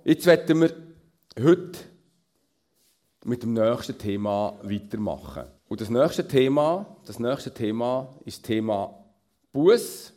Jetzt werden wir heute mit dem nächsten Thema weitermachen. Und das nächste Thema ist das Thema Buß.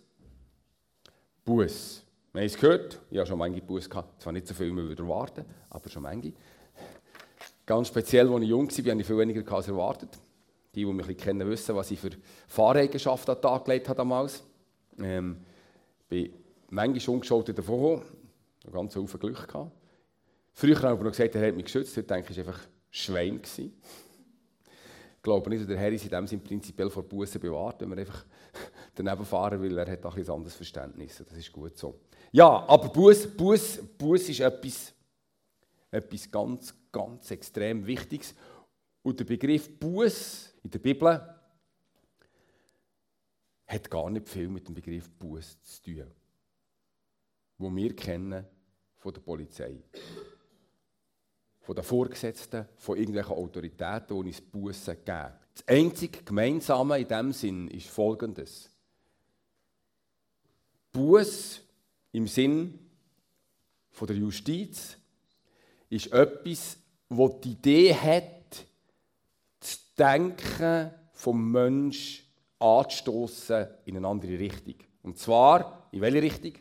Buß. Wir haben es gehört, ich habe schon manche Buß gehabt. Zwar nicht so viel, wie wir erwarten, aber schon manche. Ganz speziell, als ich jung war, hatte ich viel weniger als erwartet. Die mich ein bisschen kennen, wissen, was ich für Fahreigenschaften an den Tag gelegt habe damals. Bin manchmal ungescholten davon gekommen. Einen ganz Haufen Glück gehabt. Früher habe ich aber noch gesagt, er hat mich geschützt. Heute denke ich, es war einfach Schwein. Ich glaube nicht, dass der Herr ist in dem Sinne prinzipiell vor Bussen bewahrt, wenn wir einfach daneben fahren, weil er hat auch ein anderes Verständnis. Das ist gut so. Ja, aber Buß ist etwas ganz, ganz extrem Wichtiges. Und der Begriff Buß in der Bibel hat gar nicht viel mit dem Begriff Buß zu tun, den wir kennen von der Polizei, von den Vorgesetzten, von irgendwelchen Autoritäten, die uns Bussen geben. Das einzige Gemeinsame in diesem Sinn ist Folgendes. Buß im Sinn von der Justiz ist etwas, das die Idee hat, das Denken vom Menschen anzustossen in eine andere Richtung. Und zwar, in welche Richtung?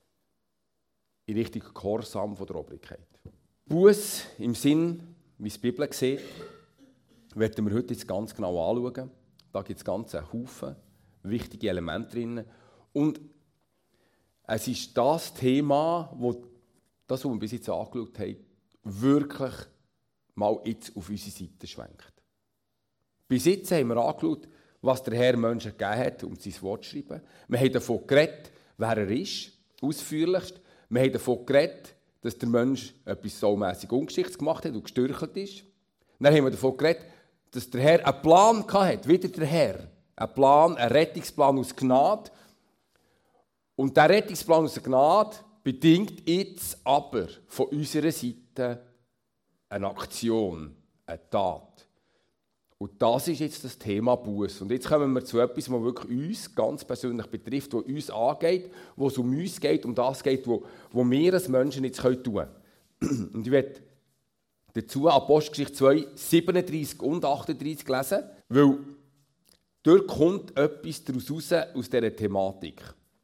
In Richtung Gehorsam von der Obrigkeit. Buß im Sinn, wie es die Bibel sieht, werden wir heute jetzt ganz genau anschauen. Da gibt es ganz einen Haufen wichtige Elemente drin. Und es ist das Thema, das, was wir bis jetzt angeschaut haben, wirklich mal jetzt auf unsere Seite schwenkt. Bis jetzt haben wir angeschaut, was der Herr Menschen gegeben hat, um sein Wort zu schreiben. Wir haben davon geredet, wer er ist, ausführlichst. Wir haben davon geredet, dass der Mensch etwas saumässig Ungeschichtstes gemacht hat und gestürchelt ist. Dann haben wir davon geredet, dass der Herr einen Plan hatte, wieder der Herr. Einen Rettungsplan aus Gnade. Und dieser Rettungsplan aus Gnade bedingt jetzt aber von unserer Seite eine Aktion, eine Tat. Und das ist jetzt das Thema Buß. Und jetzt kommen wir zu etwas, was wirklich uns ganz persönlich betrifft, was uns angeht, wo es um uns geht, um das geht, wo wir als Menschen jetzt tun können. Und ich werde dazu Apostelgeschichte 2, 37 und 38 lesen, weil dort kommt etwas daraus raus, aus dieser Thematik.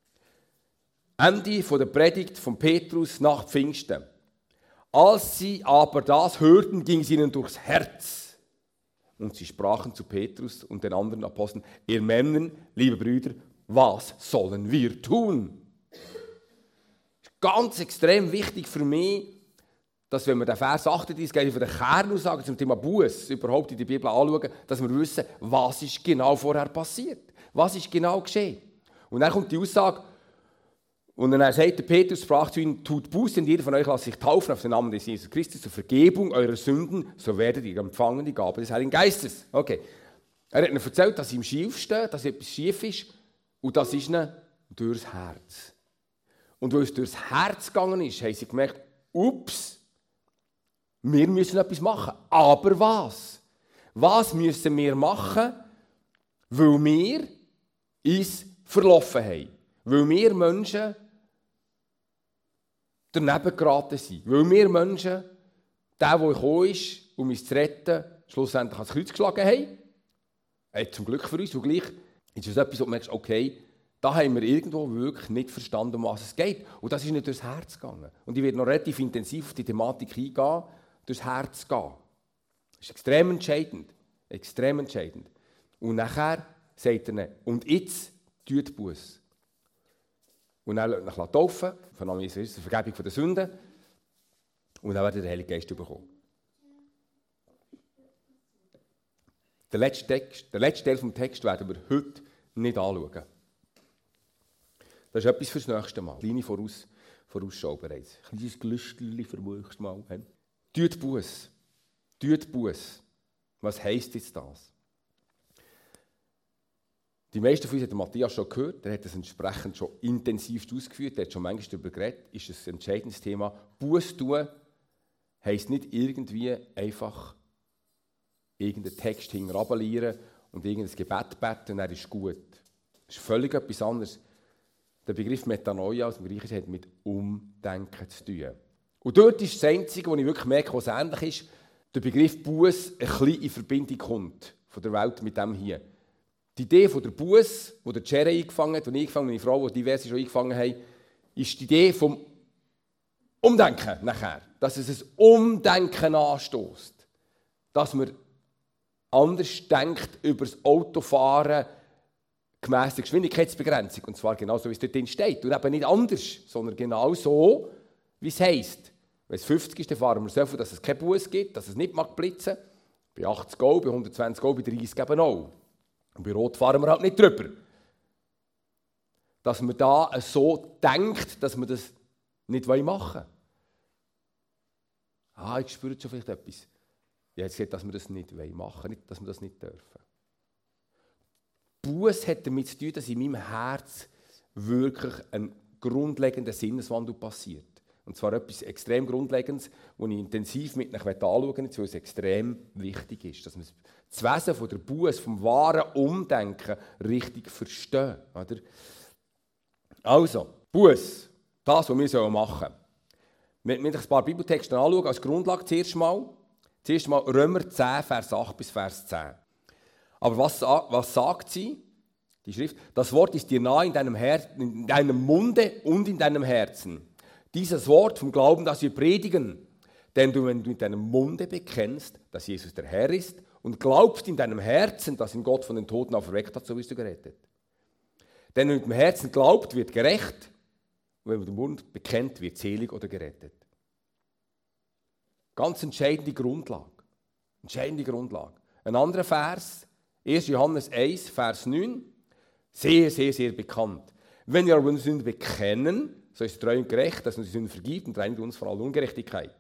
Ende der Predigt von Petrus nach Pfingsten. Als sie aber das hörten, ging es ihnen durchs Herz. Und sie sprachen zu Petrus und den anderen Aposteln: Ihr Männer, liebe Brüder, was sollen wir tun? Das ist ganz extrem wichtig für mich, dass, wenn wir den Vers 38, von der Kernaussage zum Thema Buß überhaupt in der Bibel anschauen, dass wir wissen, was ist genau vorher passiert. Was ist genau geschehen. Und dann kommt die Aussage, und dann sagt der Petrus, sprach zu ihnen: Tut Buße, und jeder von euch lasst sich taufen auf den Namen des Jesus Christus zur Vergebung eurer Sünden, so werdet ihr empfangen die Gabe des Heiligen Geistes. Okay. Er hat ihnen erzählt, dass sie im Schief stehen, dass etwas schief ist, und das ist ihnen durchs Herz. Und weil es durchs Herz gegangen ist, haben sie gemerkt: Ups, wir müssen etwas machen. Aber was? Was müssen wir machen? Weil wir uns verlaufen haben. Weil wir Menschen daneben geraten sind. Weil wir Menschen, der gekommen ist, um uns zu retten, schlussendlich ans Kreuz geschlagen haben. Zum Glück für uns. Und gleich ist es etwas, wo du merkst, okay, da haben wir irgendwo wirklich nicht verstanden, um was es geht. Und das ist nicht durchs Herz gegangen. Und ich werde noch relativ intensiv auf die Thematik eingehen, durchs Herz gehen. Das ist extrem entscheidend. Extrem entscheidend. Und nachher sagt er ihnen: Und jetzt tut Buß. Und dann lässt er taufen, von Namen Jesus Christus, Vergebung der Sünden. Und dann wird der Heilige Geist bekommen. Den letzten Teil des Textes werden wir heute nicht anschauen. Das ist etwas fürs nächste Mal. Kleine Vorausschau bereits. Ein kleines Glüstchen für das nächste Mal. Tut Buß. Tut Buß. Was heisst jetzt das? Die meisten von uns haben Matthias schon gehört, er hat das entsprechend schon intensiv ausgeführt, er hat schon manchmal darüber geredet, ist ein entscheidendes Thema. Buß tun heisst nicht irgendwie einfach irgendeinen Text hinterherlieren und irgendein Gebet beten und er ist gut. Das ist völlig etwas anderes. Der Begriff Metanoia aus dem Griechischen hat mit Umdenken zu tun. Und dort ist das Einzige, wo ich wirklich merke, was ähnlich ist, der Begriff Buß ein bisschen in Verbindung kommt von der Welt mit dem hier. Die Idee von der Buß, die der Jerry eingefangen hat, und ich meine Frau, die diverse schon eingefangen haben, ist die Idee vom Umdenken nachher. Dass es ein Umdenken anstößt. Dass man anders denkt über das Autofahren gemäss der Geschwindigkeitsbegrenzung. Und zwar genau so, wie es dort steht. Und eben nicht anders, sondern genau so, wie es heisst. Wenn es 50 ist, dann fahren wir so viel, dass es keinen Bus gibt, dass es nicht blitzen mag. Bei 80 Go, bei 120 Go, bei 30 eben auch. Und bei Rot fahren wir halt nicht drüber. Dass man da so denkt, dass man das nicht machen will. Ich spüre schon vielleicht etwas. Ich habe gesagt, dass wir das nicht machen wollen, dass wir das nicht dürfen. Buß hat damit zu tun, dass in meinem Herz wirklich ein grundlegender Sinneswandel passiert. Und zwar etwas extrem Grundlegendes, das ich intensiv mit euch anschauen möchte, weil es extrem wichtig ist. Dass wir das Wesen von der Buß, vom wahren Umdenken richtig verstehen. Oder? Also, Buß, das, was wir machen sollen. Wir werden ein paar Bibeltexte anschauen, als Grundlage zuerst mal Römer 10, Vers 8 bis Vers 10. Aber was sagt sie, die Schrift? Das Wort ist dir nahe in deinem Munde und in deinem Herzen. Dieses Wort vom Glauben, das wir predigen. Denn wenn du mit deinem Munde bekennst, dass Jesus der Herr ist, und glaubst in deinem Herzen, dass ihn Gott von den Toten auferweckt hat, so wirst du gerettet. Denn wenn mit dem Herzen glaubt, wird gerecht, und wenn mit dem Mund bekennt, wird selig oder gerettet. Ganz entscheidende Grundlage. Ein anderer Vers, 1. Johannes 1, Vers 9, sehr, sehr, sehr bekannt. Wenn wir aber unsere Sünden bekennen, so ist es treu und gerecht, dass uns die Sünden vergibt und reinigt uns vor aller Ungerechtigkeit.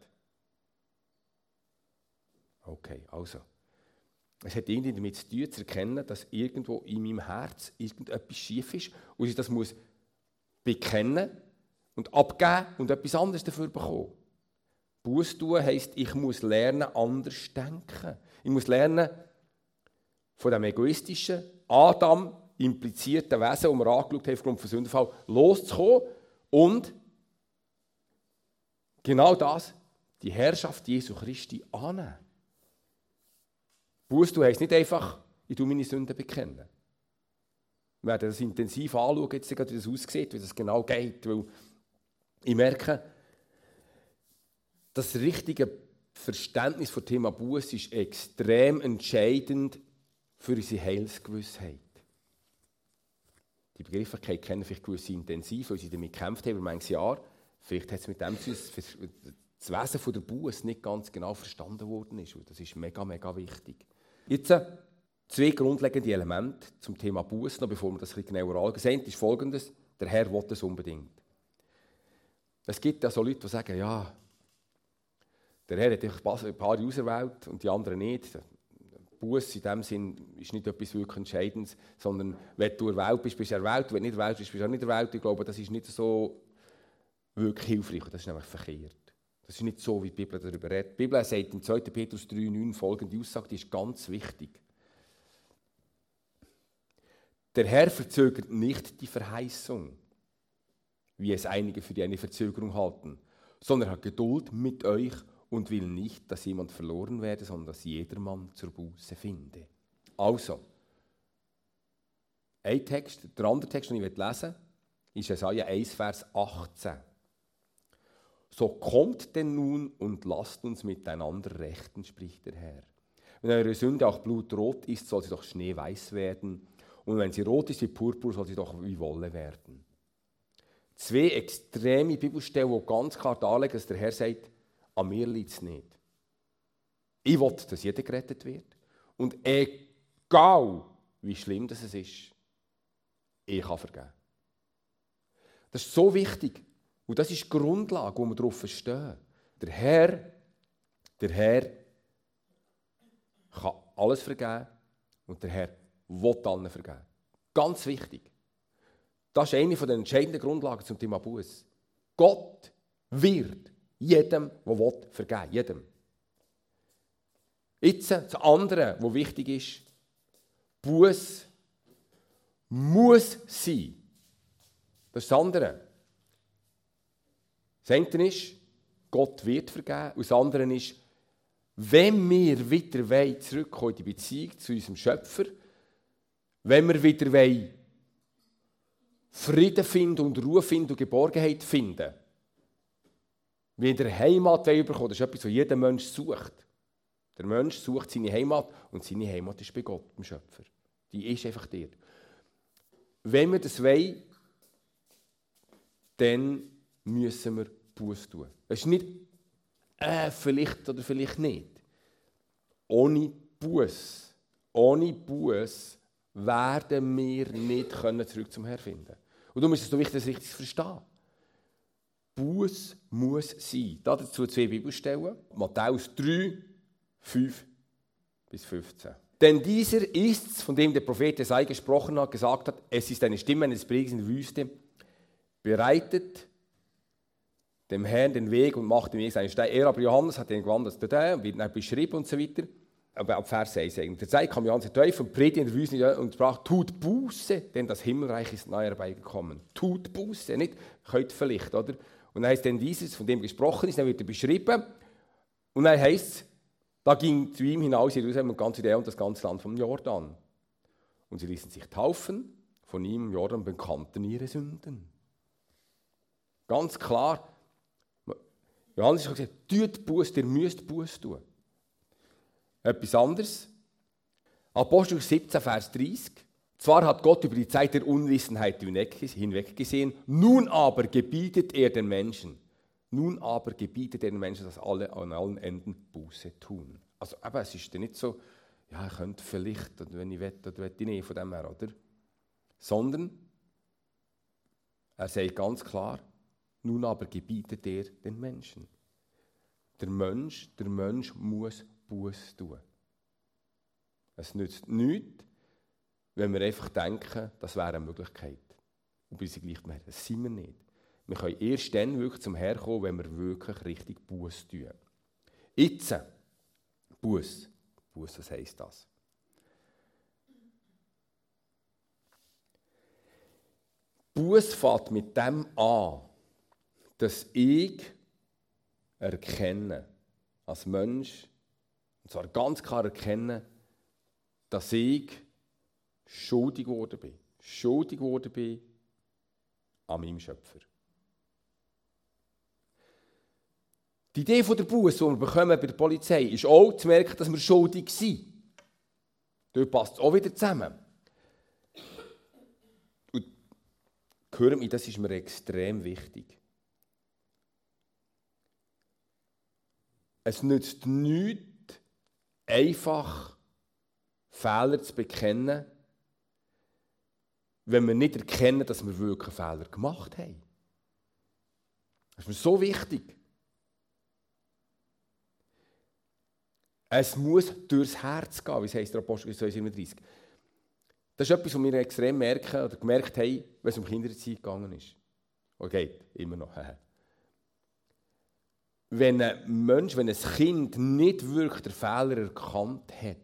Okay, also. Es hat irgendwie damit zu tun, zu erkennen, dass irgendwo in meinem Herz irgendetwas schief ist und ich das muss bekennen und abgeben und etwas anderes dafür bekommen. Buß tun heisst, ich muss lernen, anders zu denken. Ich muss lernen, von dem egoistischen, Adam implizierten Wesen, das wir angeschaut haben aufgrund von Sündenfall, loszukommen und genau das, die Herrschaft Jesu Christi annehmen. Buß tun heisst nicht einfach, ich tue meine Sünden bekennen. Wir werden das intensiv anschauen, jetzt, wie das aussieht, wie das genau geht, weil ich merke, das richtige Verständnis vom Thema Buß ist extrem entscheidend für unsere Heilsgewissheit. Die Begrifflichkeit kennen vielleicht gewisse intensiv, weil sie damit gekämpft haben über manches Jahr. Vielleicht hat es mit dem zu tun, das Wesen von der Buß nicht ganz genau verstanden worden ist. Das ist mega, mega wichtig. Jetzt 2 grundlegende Elemente zum Thema Buß, noch bevor wir das ein bisschen genauer ansehen. Das ist Folgendes: Der Herr will das unbedingt. Es gibt ja so Leute, die sagen, ja, der Herr hat ein paar auserwählt und die anderen nicht. Buß in dem Sinn ist nicht etwas wirklich Entscheidendes, sondern wenn du erwählt bist, bist du erwählt, wenn du nicht erwählt bist, bist du auch nicht erwählt. Ich glaube, das ist nicht so wirklich hilfreich. Das ist nämlich verkehrt. Das ist nicht so, wie die Bibel darüber redet. Die Bibel sagt in 2. Petrus 3,9 folgende Aussage, die ist ganz wichtig. Der Herr verzögert nicht die Verheißung, wie es einige für eine Verzögerung halten, sondern hat Geduld mit euch und will nicht, dass jemand verloren werde, sondern dass jedermann zur Buße finde. Also, ein Text, der andere Text, den ich lesen will, ist Jesaja 1, Vers 18. So kommt denn nun und lasst uns miteinander rechten, spricht der Herr. Wenn eure Sünde auch blutrot ist, soll sie doch schneeweiß werden. Und wenn sie rot ist wie Purpur, soll sie doch wie Wolle werden. 2 extreme Bibelstellen, die ganz klar darlegen, dass der Herr sagt, an mir liegt es nicht. Ich will, dass jeder gerettet wird. Und egal, wie schlimm das ist, ich kann vergeben. Das ist so wichtig. Und das ist die Grundlage, wo wir darauf verstehen. Der Herr kann alles vergeben und der Herr will allen vergeben. Ganz wichtig. Das ist eine der entscheidenden Grundlagen zum Thema Buß. Gott wird jedem, der will, vergeben. Jedem. Jetzt das andere, was wichtig ist, Buß muss sein. Das ist das andere. Das eine ist, Gott wird vergeben. Und das andere ist, wenn wir wieder zurückkommen in die Beziehung zu unserem Schöpfer, wenn wir wieder Frieden finden und Ruhe finden und Geborgenheit finden, wieder Heimat bekommen, das ist etwas, was jeder Mensch sucht. Der Mensch sucht seine Heimat und seine Heimat ist bei Gott, dem Schöpfer. Die ist einfach dort. Wenn wir das wollen, dann müssen wir Buße tun. Es ist nicht vielleicht oder vielleicht nicht. Ohne Buße werden wir nicht zurück zum Herrn finden. Und darum ist es so wichtig, das richtig zu verstehen. Buße muss sein. Dazu 2 Bibelstellen. Matthäus 3, 5 bis 15. Denn dieser ist's, von dem der Prophet Jesaja gesprochen hat, gesagt hat, es ist eine Stimme eines Predigers in der Wüste, bereitet dem Herrn den Weg und macht dem Weg seinen Stein. Er aber, Johannes, hat den gewandert, wird dann beschrieben und so weiter. Aber ab Vers 1 eigentlich. Der Zeit kam Johannes der Täufer und predigte in der Wüste und sprach, tut Buße, denn das Himmelreich ist nahe herbeigekommen. Tut Buße, nicht könnt vielleicht, oder? Und dann heisst denn dieses, von dem gesprochen ist, dann wird er beschrieben. Und dann heisst es, da ging zu ihm hinaus Jerusalem und ganz Judäa und das ganze Land vom Jordan. Und sie ließen sich taufen von ihm im Jordan und bekannten ihre Sünden. Ganz klar, Johannes hat gesagt, tut Buße, ihr müsst Buße tun. Etwas anderes. Apostel 17, Vers 30. Zwar hat Gott über die Zeit der Unwissenheit hinweggesehen, nun aber gebietet er den Menschen, dass alle an allen Enden Buße tun. Also eben, es ist ja nicht so, ja, ich könnte vielleicht, oder wenn ich will, oder will ich nicht, von dem her, oder? Sondern, er sagt ganz klar, nun aber gebietet er den Menschen. Der Mensch muss Buße tun. Es nützt nichts, wenn wir einfach denken, das wäre eine Möglichkeit. Und bis sie gleich mehr. Das sind wir nicht. Wir können erst dann wirklich zum Herrn kommen, wenn wir wirklich richtig Buße tun. Jetzt, Buße. Buße, was heisst das? Buße fängt mit dem an, dass ich erkenne, als Mensch, und zwar ganz klar erkenne, dass ich schuldig geworden bin. Schuldig geworden bin an meinem Schöpfer. Die Idee von der Buße, die wir bekommen bei der Polizei, ist auch zu merken, dass wir schuldig sind. Dort passt es auch wieder zusammen. Und hört mich, das ist mir extrem wichtig. Es nützt nichts, einfach Fehler zu bekennen, wenn wir nicht erkennen, dass wir wirklich einen Fehler gemacht haben. Das ist mir so wichtig. Es muss durchs Herz gehen, wie es heisst der Apostel 2,37. Das ist etwas, was wir extrem merken oder gemerkt haben, wenn es um Kindererziehung gegangen ist. Okay, immer noch. Wenn ein Mensch, wenn ein Kind nicht wirklich den Fehler erkannt hat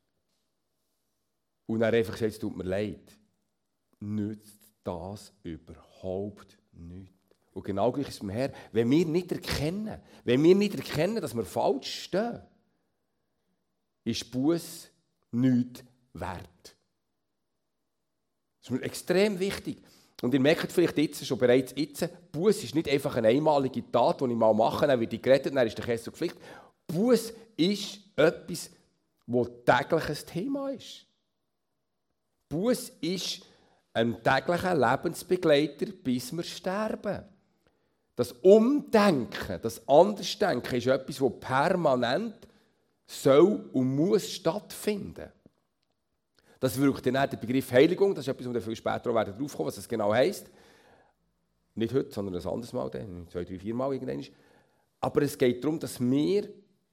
und er einfach sagt, es tut mir leid, nützt das überhaupt nichts. Und genau gleich ist es beim Herrn. Wenn wir nicht erkennen, dass wir falsch stehen, ist Buße nichts wert. Das ist mir extrem wichtig. Und ihr merkt vielleicht bereits jetzt, Buße ist nicht einfach eine einmalige Tat, die ich mal mache, dann werde ich gerettet, dann ist der Kessel Pflicht. Buße ist etwas, das täglich ein Thema ist. Buße ist ein täglicher Lebensbegleiter, bis wir sterben. Das Umdenken, das Andersdenken ist etwas, das permanent soll und muss stattfinden. Das wirkt dann auch der Begriff Heiligung, das ist etwas, wo wir viel später auch drauf kommen, was das genau heisst. Nicht heute, sondern ein anderes Mal, dann 2, 3, 4 Mal irgendwann. Aber es geht darum, dass wir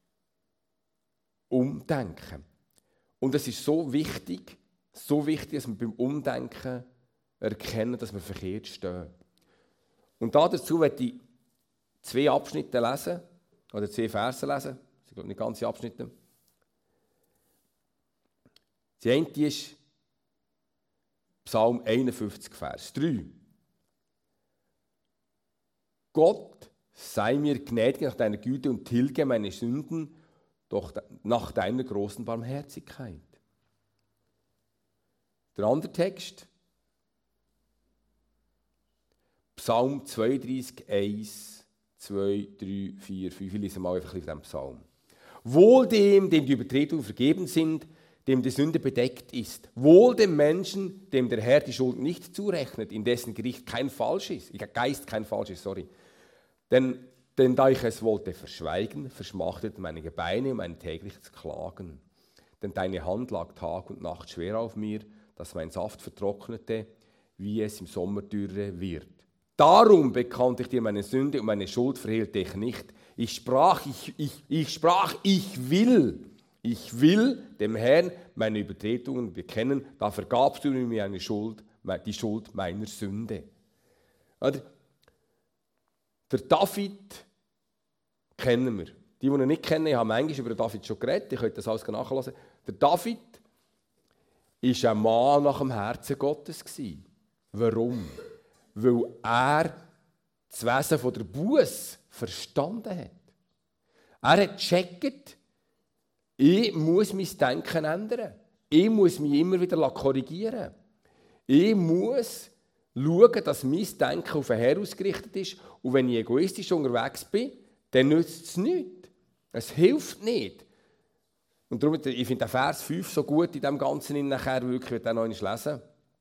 umdenken. Und es ist so wichtig, dass wir beim Umdenken erkennen, dass wir verkehrt stehen. Und dazu möchte ich 2 Abschnitte lesen, oder 2 Verse lesen. Das sind nicht ganze Abschnitte. Die eine ist Psalm 51, Vers 3. Gott sei mir gnädig nach deiner Güte und tilge meine Sünden doch nach deiner großen Barmherzigkeit. Der andere Text, Psalm 32, 1, 2, 3, 4, 5. Ich lese mal einfach ein bisschen von diesem Psalm. Wohl dem die Übertretungen vergeben sind, dem die Sünde bedeckt ist. Wohl dem Menschen, dem der Herr die Schuld nicht zurechnet, in dessen Geist kein Falsch ist. Denn da ich es wollte verschweigen, verschmachteten meine Gebeine um mein tägliches Klagen. Denn deine Hand lag Tag und Nacht schwer auf mir, dass mein Saft vertrocknete, wie es im Sommer dürre wird. Darum bekannte ich dir meine Sünde und meine Schuld verhehlte ich nicht. Ich sprach, ich will dem Herrn meine Übertretungen bekennen, da vergabst du mir die Schuld meiner Sünde. Oder? Der David kennen wir. Die ihn nicht kennen, ich habe manchmal über David schon geredet, ihr könnt das alles nachlesen. Der David war ein Mann nach dem Herzen Gottes. Warum? Weil er das Wesen der Buße verstanden hat. Er hat gecheckt, ich muss mein Denken ändern. Ich muss mich immer wieder korrigieren. Ich muss schauen, dass mein Denken auf den Herrn ausgerichtet ist. Und wenn ich egoistisch unterwegs bin, dann nützt es nichts. Es hilft nicht. Und darum, ich finde den Vers 5 so gut in dem Ganzen nachher wirklich, ich will den noch einmal lesen.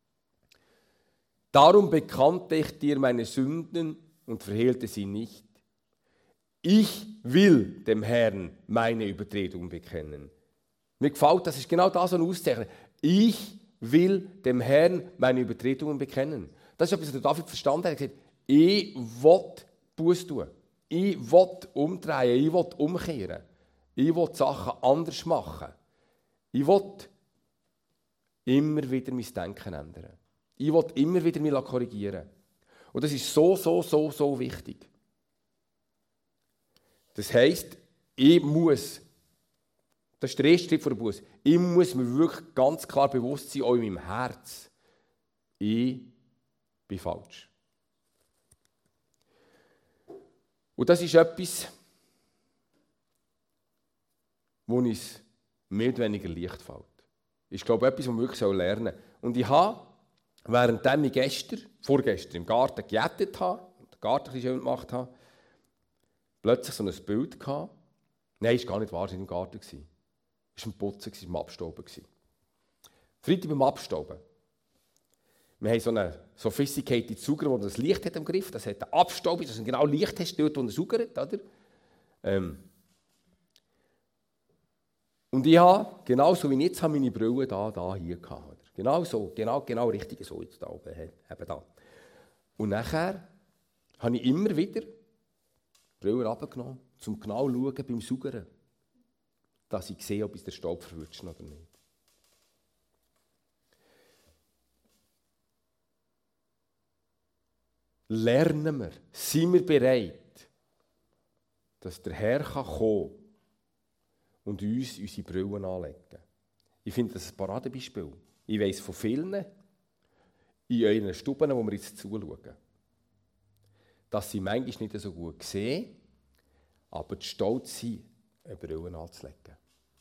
Darum bekannte ich dir meine Sünden und verhehlte sie nicht. Ich will dem Herrn meine Übertretungen bekennen. Mir gefällt, das ist genau das, was auszeichnet. Ich will dem Herrn meine Übertretungen bekennen. Das ist etwas, was David verstanden hat. Er hat gesagt, ich will Buße tun. Ich will umdrehen, ich will umkehren. Ich will Sachen anders machen. Ich will immer wieder mein Denken ändern. Ich will immer wieder mich korrigieren. Und das ist so wichtig. Das heisst, ich muss, das ist der erste Schritt von der Buße, ich muss mir wirklich ganz klar bewusst sein, auch in meinem Herz, ich bin falsch. Und das ist etwas, wo uns mehr oder weniger leicht fällt. Ich glaube, etwas, was wir wirklich lernen sollen. Und ich habe, während ich vorgestern im Garten gejätet habe, den Garten ein bisschen schön gemacht habe, plötzlich so ein Bild gehabt. Nein, es war gar nicht wahr, es war im Garten. Es war im Putzen, es war im Abstauben. Freitag beim Abstauben. Wir haben so einen sophisticated Sauger, der das Licht hat im Griff. Das hat einen Abstauber, dass du genau Licht hast, dort, wo er saugert. Oder? Und ich habe, genauso wie ich jetzt, meine Brille hier gehabt. Oder? Genau so, genau richtig so jetzt da oben. Eben da. Und nachher habe ich immer wieder die Brille runtergenommen, um genau zu schauen beim Saugern, dass ich sehe, ob es der Staub verwutscht oder nicht. Lernen wir, sind wir bereit, dass der Herr kommen kann und uns unsere Brillen anlegen kann. Ich finde das ein Paradebeispiel. Ich weiss von vielen in euren Stuben, wo wir jetzt zuschauen, dass sie manchmal nicht so gut sehen, aber stolz sind, eine Brille anzulegen.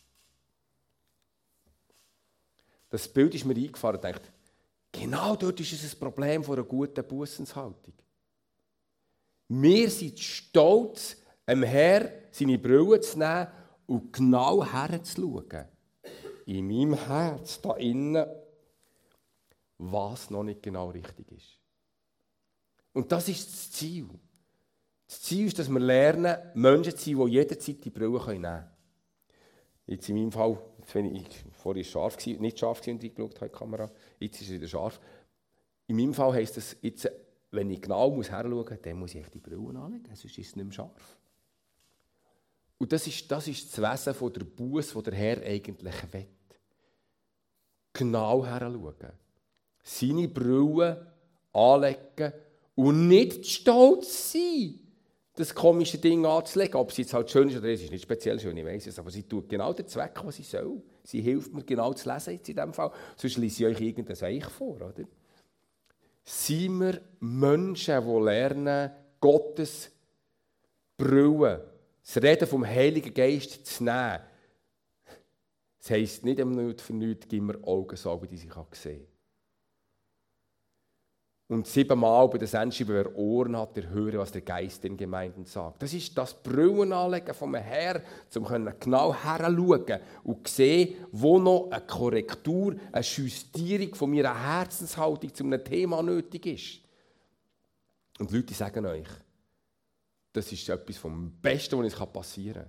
Das Bild ist mir eingefahren und dachte, genau dort ist es ein Problem von einer guten Bussenshaltung. Wir sind stolz, dem Herr seine Brille zu nehmen und genau herzuschauen. In meinem Herz, da innen, was noch nicht genau richtig ist. Und das ist das Ziel. Das Ziel ist, dass wir lernen, Menschen zu sein, die jederzeit die Brille nehmen können. Jetzt in meinem Fall, wenn ich vorher nicht scharf war und reingeschaut habe in die Kamera, jetzt ist es wieder scharf. In meinem Fall heisst das, jetzt, wenn ich genau hinschauen muss, dann muss ich die Brille anlegen, sonst ist es nicht mehr scharf. Und das ist das Wesen von der Buße, das der Herr eigentlich will. Genau heranschauen. Seine Brille anlegen und nicht stolz sein, das komische Ding anzulegen. Ob sie jetzt halt schön ist oder es ist nicht speziell schön, ich weiss es, aber sie tut genau den Zweck, was sie soll. Sie hilft mir genau zu lesen jetzt in diesem Fall. Sonst lese ich euch irgendein Seich vor, oder? Sind wir Menschen, die lernen, Gottes Brille, das Reden vom Heiligen Geist zu nehmen, das heisst nicht für nichts, gib mir Augensalbe, die ich sehen kann. Und 7-mal bei der Sendschreibe, wer Ohren hat, der höre, was der Geist den Gemeinden sagt. Das ist das Brillenanlegen vom Herrn, um genau herzuschauen und zu sehen, wo noch eine Korrektur, eine Justierung von meiner Herzenshaltung zu einem Thema nötig ist. Und die Leute sagen euch, das ist etwas vom Besten, was uns passieren kann.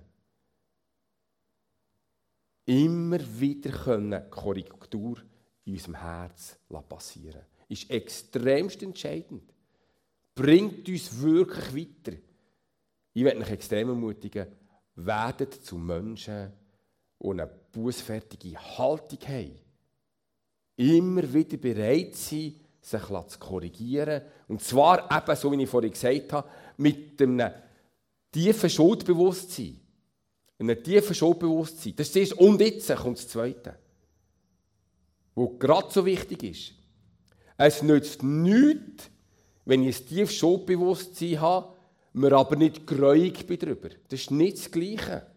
Immer wieder Korrektur in unserem Herz passieren. Ist extremst entscheidend. Bringt uns wirklich weiter. Ich werde euch extrem ermutigen, werdet zu Menschen, die eine bußfertige Haltung haben. Immer wieder bereit sein, sich zu korrigieren. Und zwar eben, so wie ich vorhin gesagt habe, mit einem tiefen Schuldbewusstsein. Einem tiefen Schuldbewusstsein. Das ist das Erste. Und jetzt kommt das Zweite. Was gerade so wichtig ist. Es nützt nichts, wenn ich ein tiefes Schuldbewusstsein habe, mir aber nicht gräuig bin darüber. Das ist nicht das Gleiche.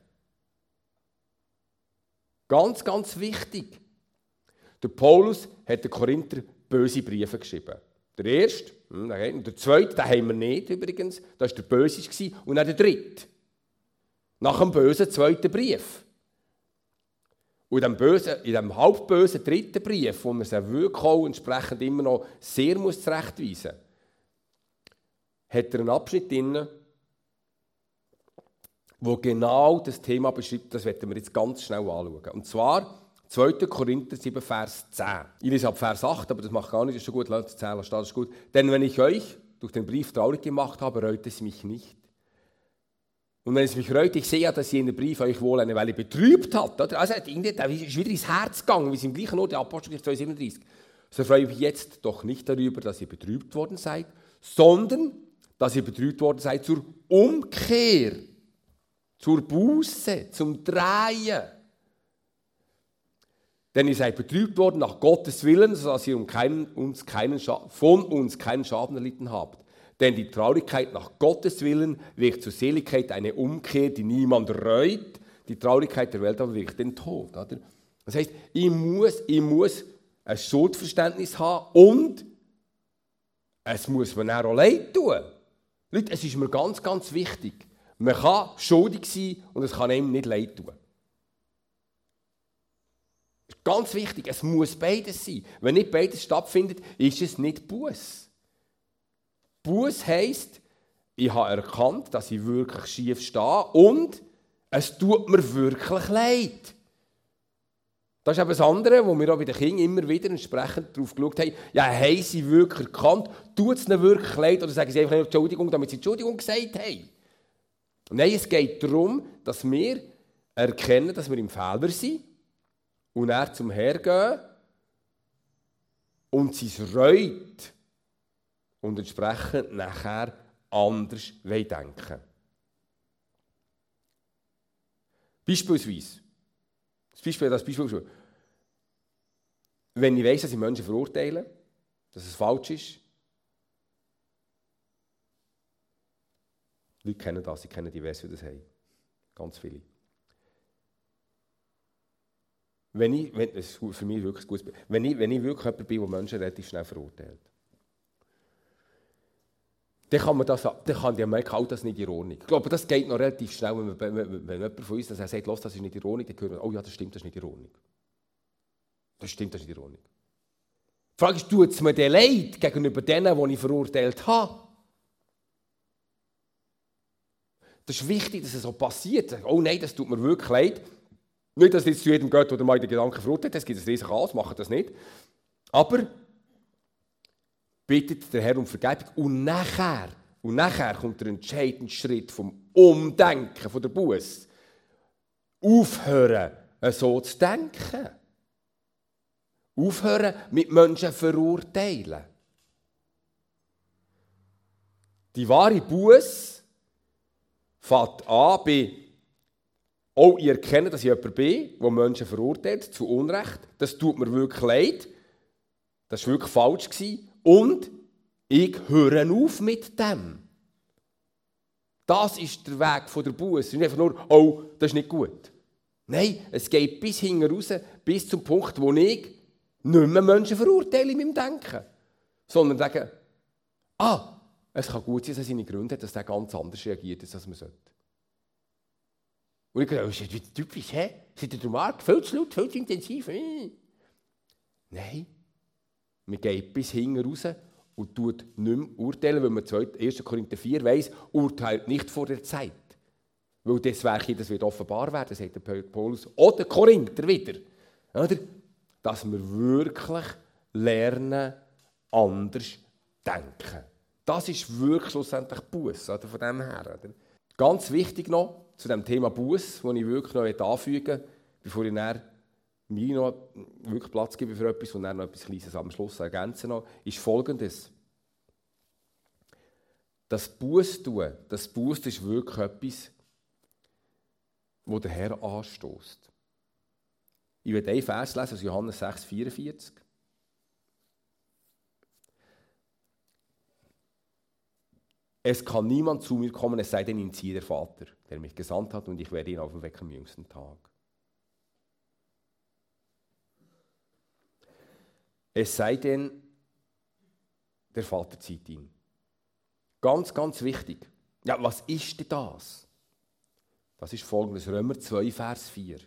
Ganz, ganz wichtig. Der Paulus hat den Korinther böse Briefe geschrieben. Der erste, und der zweite, den haben wir nicht übrigens, das war der böse, und dann der dritte. Nach dem bösen zweiten Brief. Und in diesem halbbösen dritten Brief, wo man sich wirklich auch entsprechend immer noch sehr zurechtweisen muss, hat er einen Abschnitt drin, wo genau das Thema beschreibt, das werden wir jetzt ganz schnell anschauen. Und zwar 2. Korinther 7, Vers 10. Ich lese ab Vers 8, aber das macht gar nicht, das ist schon gut, lasst es 10, das ist gut. Denn wenn ich euch durch den Brief traurig gemacht habe, reut es mich nicht. Und wenn es mich reut, ich sehe ja, dass ihr in den Brief euch wohl eine Weile betrübt hat. Oder? Also, der ist wieder ins Herz gegangen, wie es im gleichen Ort, der Apostelgeschichte 2,37. So freue ich mich jetzt doch nicht darüber, dass ihr betrübt worden seid, sondern dass ihr betrübt worden seid zur Umkehr, zur Buße, zum Drehen. Denn ihr seid betrübt worden nach Gottes Willen, sodass ihr von uns keinen Schaden erlitten habt. Denn die Traurigkeit nach Gottes Willen wirkt zur Seligkeit eine Umkehr, die niemand reut. Die Traurigkeit der Welt aber wirkt den Tod. Oder? Das heisst, ich muss ein Schuldverständnis haben und es muss mir auch leid tun. Leute, es ist mir ganz, ganz wichtig. Man kann schuldig sein und es kann einem nicht leid tun. Das ist ganz wichtig, es muss beides sein. Wenn nicht beides stattfindet, ist es nicht Buß. Buß heisst, ich habe erkannt, dass ich wirklich schief stehe und es tut mir wirklich leid. Das ist eben das andere, wo wir auch bei den Kindern immer wieder entsprechend darauf geschaut haben, ja, haben sie wirklich erkannt, tut es ihnen wirklich leid oder sagen sie einfach Entschuldigung, damit sie Entschuldigung gesagt haben. Nein, es geht darum, dass wir erkennen, dass wir im Fehler sind und er zum Herrn gehen und sein reut und entsprechend nachher anders denken. Beispielsweise, das Beispiel, wenn ich weiss, dass ich Menschen verurteile, dass es falsch ist, Leute kennen das, sie kennen die, die das haben. Ganz viele. Das ist für mich wirklich gut. Wenn ich wirklich jemand bin, der Menschen relativ schnell verurteilt, dann kann die merken, das nicht in Ordnung. Ich glaube, das geht noch relativ schnell, wenn jemand von uns das sagt, das ist nicht in Ordnung, dann hören wir, oh ja, das stimmt, das ist nicht in Ordnung. Das stimmt, das ist nicht in Ordnung. Die Frage ist, tut es mir denn leid gegenüber denen, die ich verurteilt habe? Das ist wichtig, dass es so passiert. Oh nein, das tut mir wirklich leid. Nicht, dass es jetzt zu jedem geht, der mal den Gedanken verurteilt, es gibt ein riesiges Chaos, macht das nicht. Aber bittet der Herr um Vergebung und nachher kommt der entscheidende Schritt vom Umdenken, von der Buße. Aufhören, so zu denken. Aufhören, mit Menschen verurteilen. Die wahre Buße fängt an bei, ich erkenne, dass ich jemand bin, der Menschen verurteilt, zu Unrecht. Das tut mir wirklich leid. Das war wirklich falsch. Und ich höre auf mit dem. Das ist der Weg von der Buße. Nicht einfach nur, oh, das ist nicht gut. Nein, es geht bis hinten raus, bis zum Punkt, wo ich nicht mehr Menschen verurteile in meinem Denken. Sondern sage, es kann gut sein, dass er seine Gründe hat, dass er ganz anders reagiert, als man sollte. Und ich denke, das ist wieder typisch, hä? Seid ihr der Markt? Viel zu laut, viel zu intensiv. Nein, man geht bis hinten raus und tut nicht mehr urteilen, weil man 1. Korinther 4 weiss, urteilt nicht vor der Zeit. Weil das Werk, das wird offenbar werden, sagt der Paulus. Oder Korinther wieder. Oder? Dass wir wirklich lernen, anders zu denken. Das ist wirklich schlussendlich Buße, von dem her. Oder? Ganz wichtig noch zu dem Thema Buße, das ich wirklich noch anfügen möchte, bevor ich dann mir noch wirklich Platz gebe für etwas und dann noch etwas Kleines am Schluss ergänzen noch, ist Folgendes. Das Bußtun, das Buße ist wirklich etwas, wo der Herr anstößt. Ich werde einen Vers lesen aus Johannes 6,44. Es kann niemand zu mir kommen, es sei denn, ihn ziehe der Vater, der mich gesandt hat, und ich werde ihn aufwecken am jüngsten Tag. Es sei denn, der Vater zieht ihn. Ganz, ganz wichtig. Ja, was ist denn das? Das ist folgendes, Römer 2, Vers 4.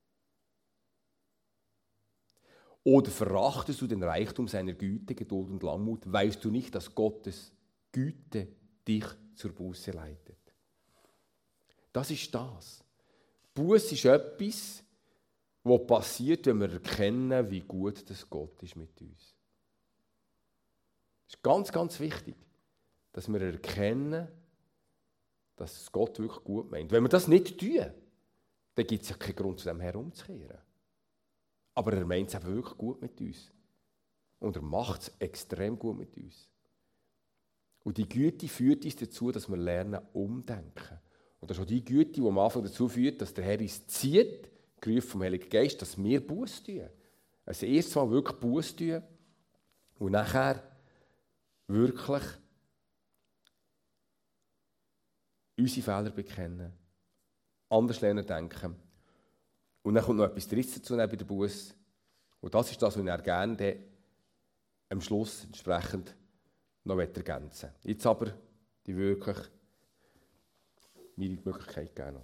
Oder verachtest du den Reichtum seiner Güte, Geduld und Langmut? Weißt du nicht, dass Gottes Güte dich zur Buße leitet? Das ist das. Buße ist etwas, was passiert, wenn wir erkennen, wie gut das Gott ist mit uns. Es ist ganz, ganz wichtig, dass wir erkennen, dass es Gott wirklich gut meint. Wenn wir das nicht tun, dann gibt es ja keinen Grund, zu dem herumzukehren. Aber er meint es eben wirklich gut mit uns. Und er macht es extrem gut mit uns. Und die Güte führt uns dazu, dass wir lernen, umdenken. Und das ist auch die Güte, die am Anfang dazu führt, dass der Herr uns zieht, gerufen vom Heiligen Geist, dass wir Buße tun. Also erst mal wirklich Buße tun und nachher wirklich unsere Fehler bekennen, anders lernen denken. Und dann kommt noch etwas Drittes dazu bei der Buße. Und das ist das, was ich gerne am Schluss entsprechend noch ergänzen möchte. Jetzt aber die wirklich mir die Möglichkeit geben.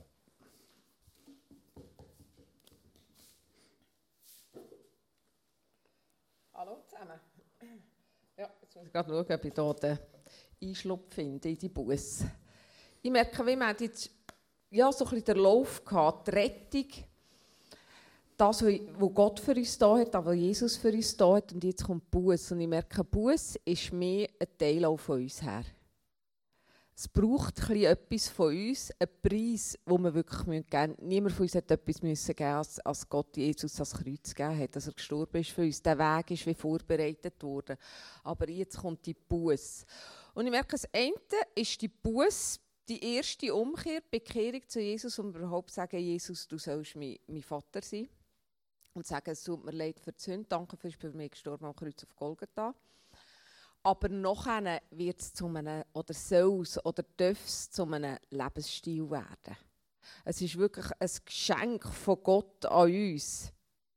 Hallo zusammen. Ja, jetzt muss ich gerade schauen, ob ich hier den Einschlupf finde in die Buße. Ich merke, wie man jetzt so ein bisschen den Lauf gehabt, die Rettung, das, was Gott für uns da hat, das, was Jesus für uns da hat, und jetzt kommt Buße. Und ich merke, Buße ist mehr ein Teil auch von uns her. Es braucht etwas von uns, einen Preis, den wir wirklich geben müssen. Niemand von uns hat etwas müssen geben, als Gott Jesus das Kreuz gegeben hat, dass er gestorben ist für uns. Der Weg ist wie vorbereitet worden. Aber jetzt kommt die Buße. Und ich merke, das eine ist die Buße, die erste Umkehr, die Bekehrung zu Jesus, und überhaupt sagen, Jesus, du sollst mein Vater sein. Und sagen, es tut mir leid für die Sünde, danke, du bist für mich gestorben am Kreuz auf Golgatha. Aber nachher wird es zu einem, oder soll es, oder darf es zu einem Lebensstil werden. Es ist wirklich ein Geschenk von Gott an uns.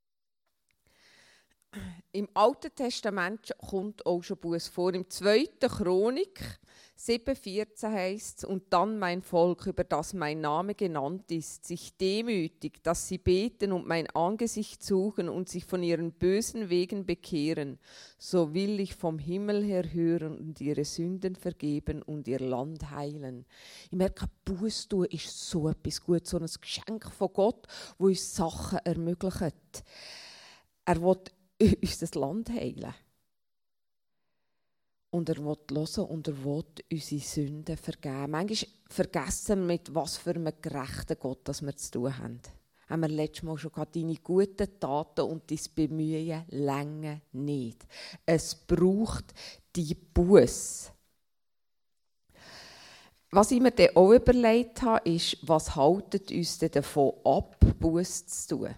Im Alten Testament kommt auch schon Buße vor. Im 2. Chronik 7,14 heisst es: Und dann mein Volk, über das mein Name genannt ist, sich demütigt, dass sie beten und mein Angesicht suchen und sich von ihren bösen Wegen bekehren, so will ich vom Himmel her hören und ihre Sünden vergeben und ihr Land heilen. Ich merke, Buße tun ist so etwas Gutes, so ein Geschenk von Gott, das uns Sachen ermöglicht. Er will unser Land heilen. Und er will hören und er will unsere Sünden vergeben. Manchmal vergessen wir, mit was für einem gerechten Gott das wir zu tun haben. Haben wir letztes Mal schon gehabt, deine guten Taten und dein Bemühen länger nicht. Es braucht die Buße. Was ich mir dann auch überlegt habe, ist, was haltet uns denn davon ab, Buße zu tun?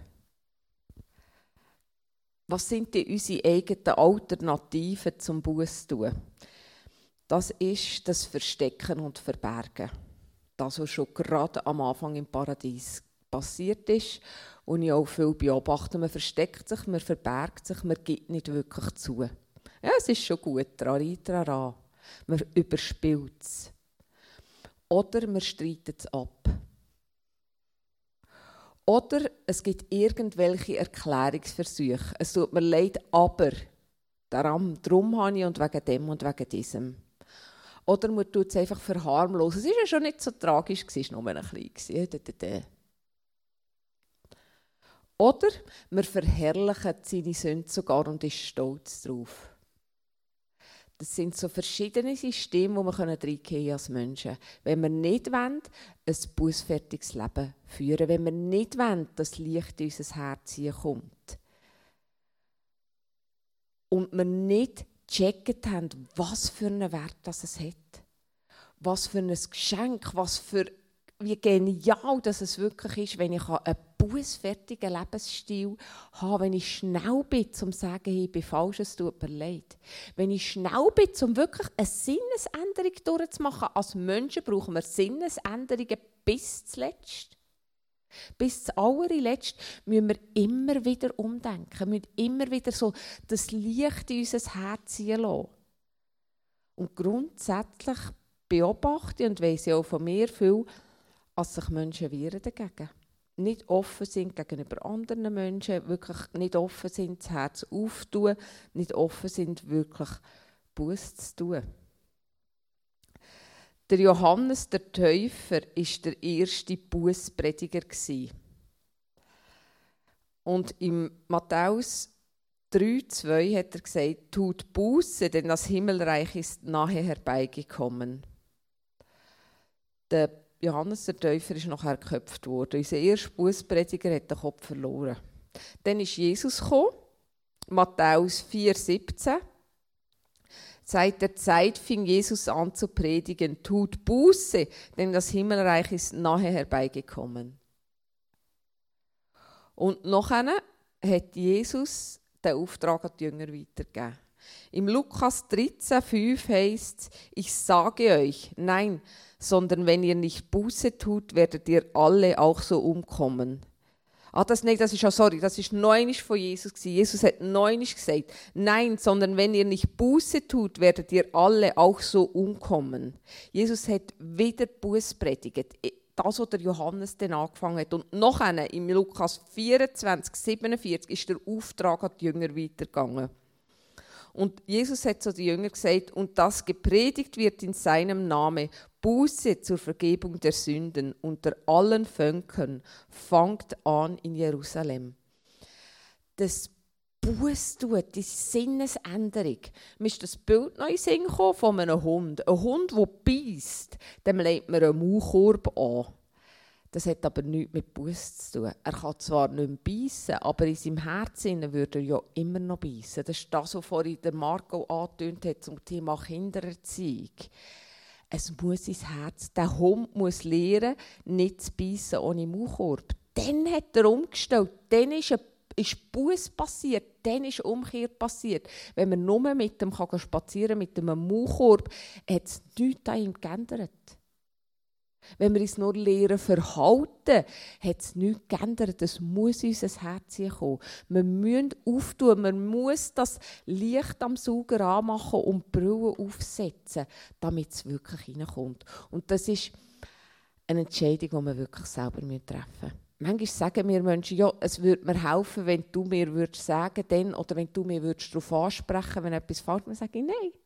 Was sind denn unsere eigenen Alternativen zum Buße tun? Das ist das Verstecken und Verbergen. Das, was schon gerade am Anfang im Paradies passiert ist. Und ich auch viel beobachte, man versteckt sich, man verbergt sich, man gibt nicht wirklich zu. Ja, es ist schon gut, trari, trara. Man überspielt es. Oder man streitet es ab. Oder es gibt irgendwelche Erklärungsversuche. Es tut mir leid, aber darum habe ich und wegen dem und wegen diesem. Oder man tut es einfach verharmlosen. Es war ja schon nicht so tragisch, es war nur ein bisschen. Oder man verherrlicht seine Sünde sogar und ist stolz darauf. Das sind so verschiedene Systeme, die wir reingehen als Menschen. Wenn wir nicht wollen, ein bußfertiges Leben führen, wenn wir nicht wollen, dass Licht in unser Herz kommt und wir nicht gecheckt haben, was für einen Wert das es hat, was für ein Geschenk, wie genial dass es wirklich ist, wenn ich einen bußfertigen Lebensstil habe, wenn ich schnell bin, um zu sagen, hey, ich bin falsch, es tut mir leid. Wenn ich schnell bin, um wirklich eine Sinnesänderung durchzumachen. Als Menschen brauchen wir Sinnesänderungen bis zuletzt. Bis zum allerletzten müssen wir immer wieder umdenken, müssen immer wieder so das Licht in unser Herz ziehen lassen. Und grundsätzlich beobachte ich und weiss auch von mir viel, als sich Menschen wehren dagegen. Nicht offen sind gegenüber anderen Menschen, wirklich nicht offen sind, das Herz aufzutun, nicht offen sind, wirklich Buß zu tun. Der Johannes der Täufer war der erste Bußprediger. Und im Matthäus 3,2 hat er gesagt, tut Buße, denn das Himmelreich ist nahe herbeigekommen. Der Johannes der Täufer ist nachher geköpft worden. Unser erster Bußprediger hat den Kopf verloren. Dann ist Jesus gekommen, Matthäus 4,17. Seit der Zeit fing Jesus an zu predigen, tut Buße, denn das Himmelreich ist nahe herbeigekommen. Und nachher hat Jesus den Auftrag an die Jünger weitergegeben. Im Lukas 13,5 heisst es, ich sage euch, nein, sondern wenn ihr nicht Buße tut, werdet ihr alle auch so umkommen. Das ist noch einmal von Jesus gewesen. Jesus hat noch einmal gesagt, nein, sondern wenn ihr nicht Buße tut, werdet ihr alle auch so umkommen. Jesus hat wieder Buße predigt. Das, was der Johannes dann angefangen hat. Und nachher, im Lukas 24,47, ist der Auftrag an die Jünger weitergegangen. Und Jesus hat zu den Jüngern gesagt, und das gepredigt wird in seinem Namen, Buße zur Vergebung der Sünden unter allen Völkern, fangt an in Jerusalem. Das Bußtun, die Sinnesänderung. Mir ist das Bild noch in den Sinn gekommen von einem Hund. Ein Hund, der beisst, dem legt man einen Maulkorb an. Das hat aber nichts mit Buß zu tun. Er kann zwar nicht mehr beißen, aber in seinem Herzen würde er ja immer noch beißen. Das ist das, was vorhin der Marco angetönt hat zum Thema Kindererziehung. Es muss ins Herz. Der Hund muss lernen, nicht zu beißen ohne Maulkorb. Dann hat er umgestellt. Dann ist Buß passiert. Dann ist Umkehr passiert. Wenn man nur mit dem spazieren kann, mit einem Maulkorb, hat es nichts an ihm geändert. Wenn wir uns nur lernen verhalten, hat es nichts geändert. Es muss in unser Herz kommen. Wir müssen auftun, man muss das Licht am Sauger anmachen und die Brille aufsetzen, damit es wirklich reinkommt. Und das ist eine Entscheidung, die wir wirklich selber treffen müssen. Manchmal sagen wir Menschen, ja, es würde mir helfen, wenn du mir sagen würdest, oder wenn du mir darauf ansprechen würdest, wenn etwas falsch ist. Dann sage ich, nein.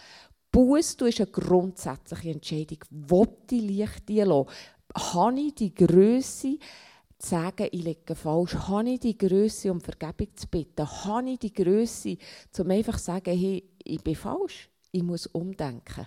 Buß ist eine grundsätzliche Entscheidung. Will ich Licht einlassen? Habe ich die Grösse, zu sagen, ich liege falsch? Habe ich die Grösse, um Vergebung zu bitten? Habe ich die Grösse, um einfach zu sagen, hey, ich bin falsch? Ich muss umdenken.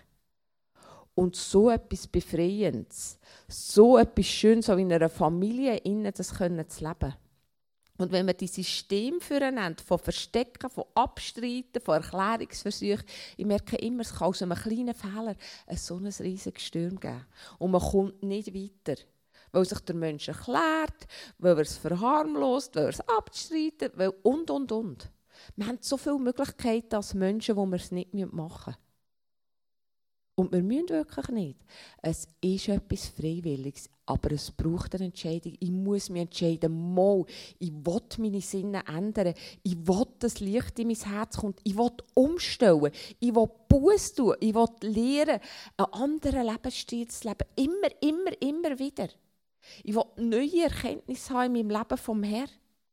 Und so etwas Befreiendes, so etwas Schönes, so in einer Familie innen das können zu leben. Und wenn wir die Systeme füreinander, von Verstecken, von Abstreiten, von Erklärungsversuchen, ich merke immer, es kann aus einem kleinen Fehler so ein riesiges Sturm geben. Und man kommt nicht weiter, weil sich der Mensch erklärt, weil er es verharmlost, weil er es abstreitet, weil und. Wir haben so viele Möglichkeiten als Menschen, wo wir es nicht machen müssen. Und wir müssen wirklich nicht. Es ist etwas Freiwilliges, aber es braucht eine Entscheidung. Ich muss mich entscheiden, mal, ich will meine Sinne ändern. Ich will, dass Licht in mein Herz kommt. Ich will umstellen. Ich will Buße tun. Ich will lernen, einen anderen Lebensstil zu leben. Immer wieder. Ich will neue Erkenntnisse haben in meinem Leben vom Herrn.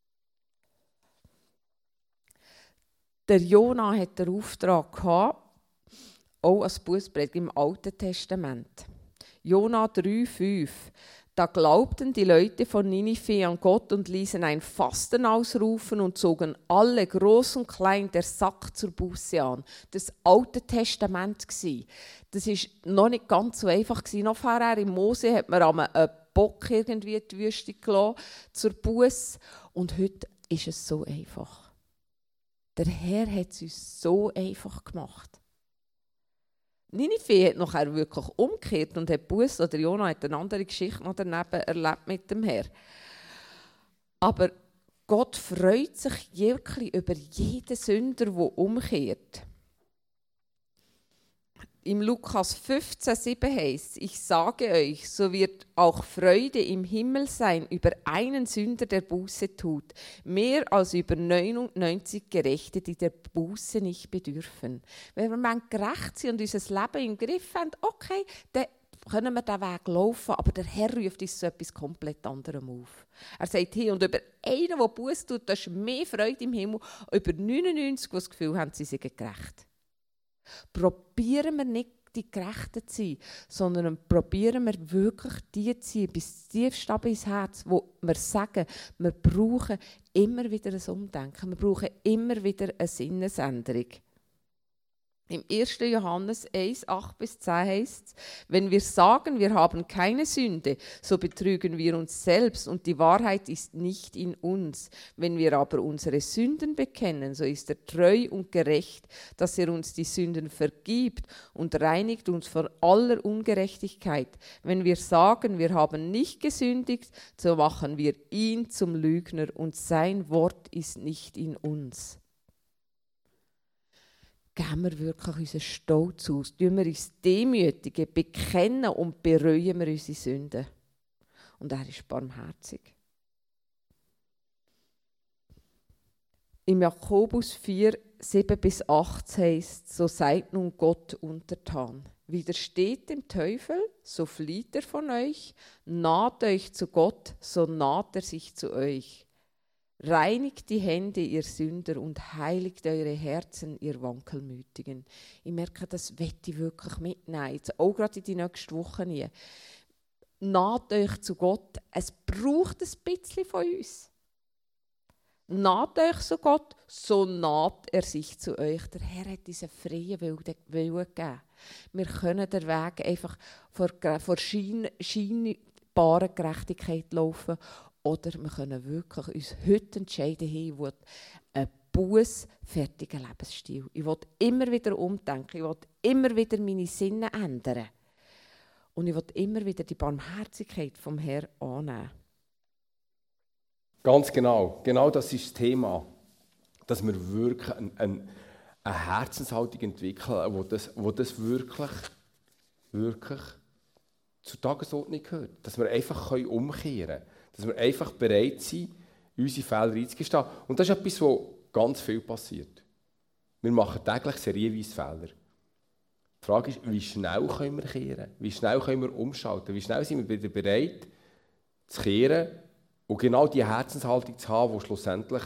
Der Jona hatte den Auftrag gehabt, auch als Bußprediger im Alten Testament. Jona 3,5. Da glaubten die Leute von Ninive an Gott und ließen ein Fasten ausrufen und zogen alle, groß und klein, der Sack zur Buße an. Das Alte Testament war. Das war noch nicht ganz so einfach. Noch vorher in Mose hat man einen Bock irgendwie in die Wüste gelassen zur Buße. Und heute ist es so einfach. Der Herr hat es uns so einfach gemacht. Ninive hat nachher wirklich umgekehrt und hat Buße, oder Jona hat eine andere Geschichte noch daneben erlebt mit dem Herr. Aber Gott freut sich wirklich über jeden Sünder, der umkehrt. Im Lukas 15,7 heißt: Ich sage euch, so wird auch Freude im Himmel sein über einen Sünder, der Buße tut, mehr als über 99 Gerechte, die der Buße nicht bedürfen. Wenn wir gerecht sind und unser Leben im Griff haben, okay, dann können wir diesen Weg laufen, aber der Herr ruft uns zu etwas komplett anderem auf. Er sagt, hey, und über einen, der Buße tut, da ist mehr Freude im Himmel, über 99, die das Gefühl haben, sie seien gerecht. Probieren wir nicht, die Gerechten zu sein, sondern probieren wir wirklich die zu sein, bis tiefst ins Herz, wo wir sagen, wir brauchen immer wieder ein Umdenken, wir brauchen immer wieder eine Sinnesänderung. Im 1. Johannes 1, 8-10 heißt es: Wenn wir sagen, wir haben keine Sünde, so betrügen wir uns selbst und die Wahrheit ist nicht in uns. Wenn wir aber unsere Sünden bekennen, so ist er treu und gerecht, dass er uns die Sünden vergibt und reinigt uns von aller Ungerechtigkeit. Wenn wir sagen, wir haben nicht gesündigt, so machen wir ihn zum Lügner und sein Wort ist nicht in uns. Geben wir wirklich unseren Stolz aus, tun wir uns demütigen, bekennen und bereuen wir unsere Sünden. Und er ist barmherzig. Im Jakobus 4, 7-8 heisst: So seid nun Gott untertan. Widersteht dem Teufel, so flieht er von euch. Naht euch zu Gott, so naht er sich zu euch. Reinigt die Hände, ihr Sünder, und heiligt eure Herzen, ihr Wankelmütigen. Ich merke, das möchte ich wirklich mitnehmen, jetzt auch gerade in die nächsten Wochen nie. Naht euch zu Gott. Es braucht ein bisschen von uns. Naht euch zu Gott, so naht er sich zu euch. Der Herr hat diesen freien Willen gegeben. Wir können den Weg einfach vor scheinbaren Gerechtigkeit laufen. Oder wir können wirklich uns heute entscheiden, hey, ich will einen bußfertigen Lebensstil. Ich will immer wieder umdenken. Ich will immer wieder meine Sinne ändern. Und ich will immer wieder die Barmherzigkeit vom Herrn annehmen. Ganz genau. Genau das ist das Thema. Dass wir wirklich eine Herzenshaltung entwickeln, wo das wirklich zur Tagesordnung gehört. Dass wir einfach umkehren können. Dass wir einfach bereit sind, unsere Fehler einzugestehen. Und das ist etwas, wo ganz viel passiert. Wir machen täglich serienweise Fehler. Die Frage ist, wie schnell können wir kehren? Wie schnell können wir umschalten? Wie schnell sind wir wieder bereit, zu kehren und genau die Herzenshaltung zu haben, die schlussendlich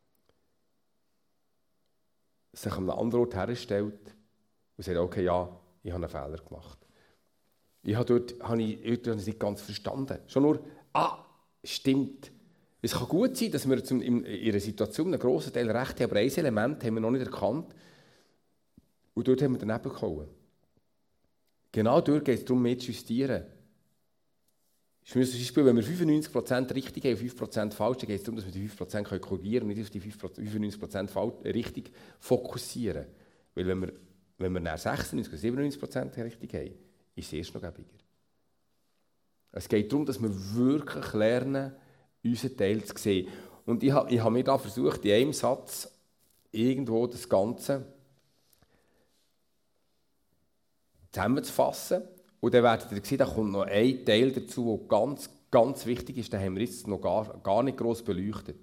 sich an einem anderen Ort herstellt und sagt, okay, ja, ich habe einen Fehler gemacht. Dort habe ich es nicht ganz verstanden. Schon nur, stimmt. Es kann gut sein, dass wir in einer Situation einen grossen Teil recht haben, aber ein Element haben wir noch nicht erkannt. Und dort haben wir daneben gehauen. Genau dort geht es darum, mehr zu justieren. Zum Beispiel, wenn wir 95% richtig haben und 5% falsch, dann geht es darum, dass wir die 5% korrigieren und nicht auf die 95% richtig fokussieren. Weil wenn wir dann 96% oder 97% richtig haben, ist es erst noch gäbiger. Es geht darum, dass wir wirklich lernen, unseren Teil zu sehen. Und ich habe mir da versucht, in einem Satz irgendwo das Ganze zusammenzufassen. Und dann werdet ihr sehen, da kommt noch ein Teil dazu, der ganz, ganz wichtig ist. Den haben wir jetzt noch gar nicht gross beleuchtet.